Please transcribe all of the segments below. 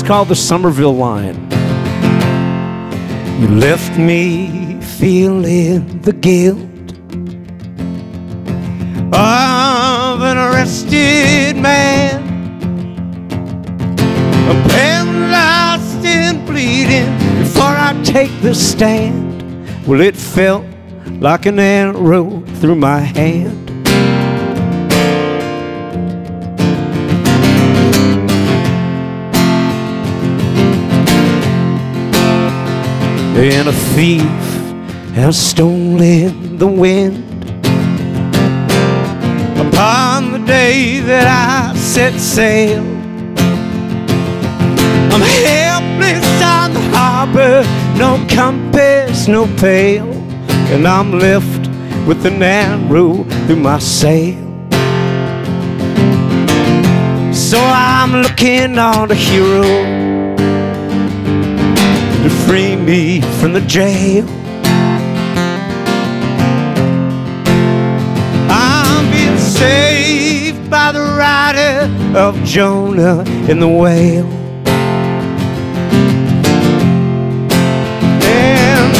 called the Somerville Line. You left me feeling the guilt of an arrested man, I'm paralyzed and bleeding before I take the stand. Well, it felt like an arrow through my hand. And a thief has stolen the wind upon the day that I set sail. I'm helpless on the harbor, no compass, no pail, and I'm left with an arrow through my sail. So I'm looking on a hero to free me from the jail. I'm being saved by the rider of Jonah in the whale. And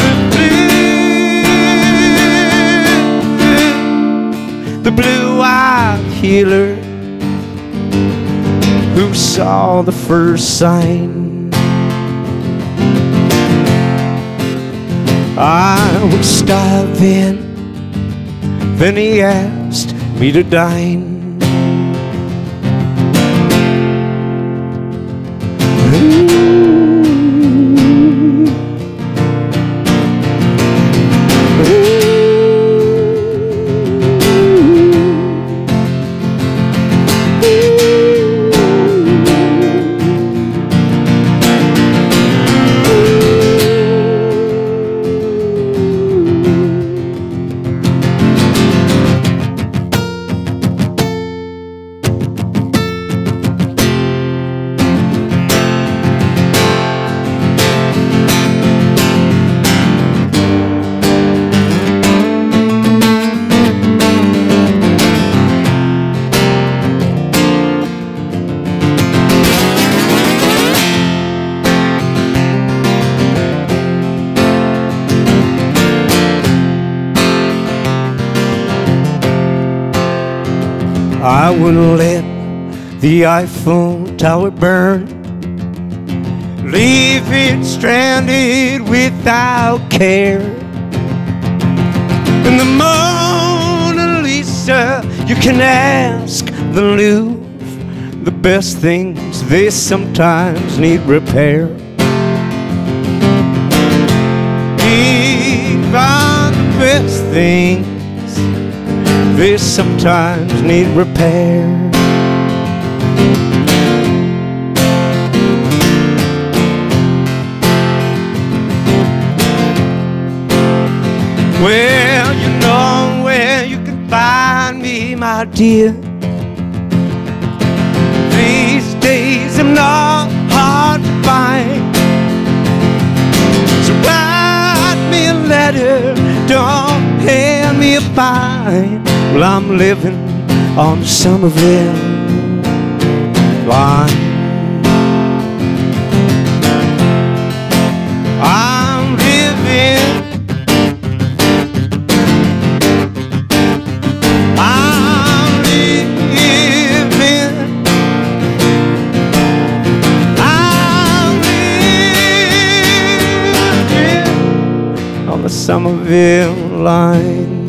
the blue-eyed healer who saw the first sign. I was starving, then he asked me to dine. I wouldn't let the Eiffel Tower burn, leave it stranded without care. And the Mona Lisa, you can ask the Louvre, the best things, they sometimes need repair. Even the best things, they sometimes need repair. Well, you know where you can find me, my dear. These days I'm not hard to find. So write me a letter, don't hand me a fine. Well, I'm living on the Somerville Line. I'm living on the Somerville Line.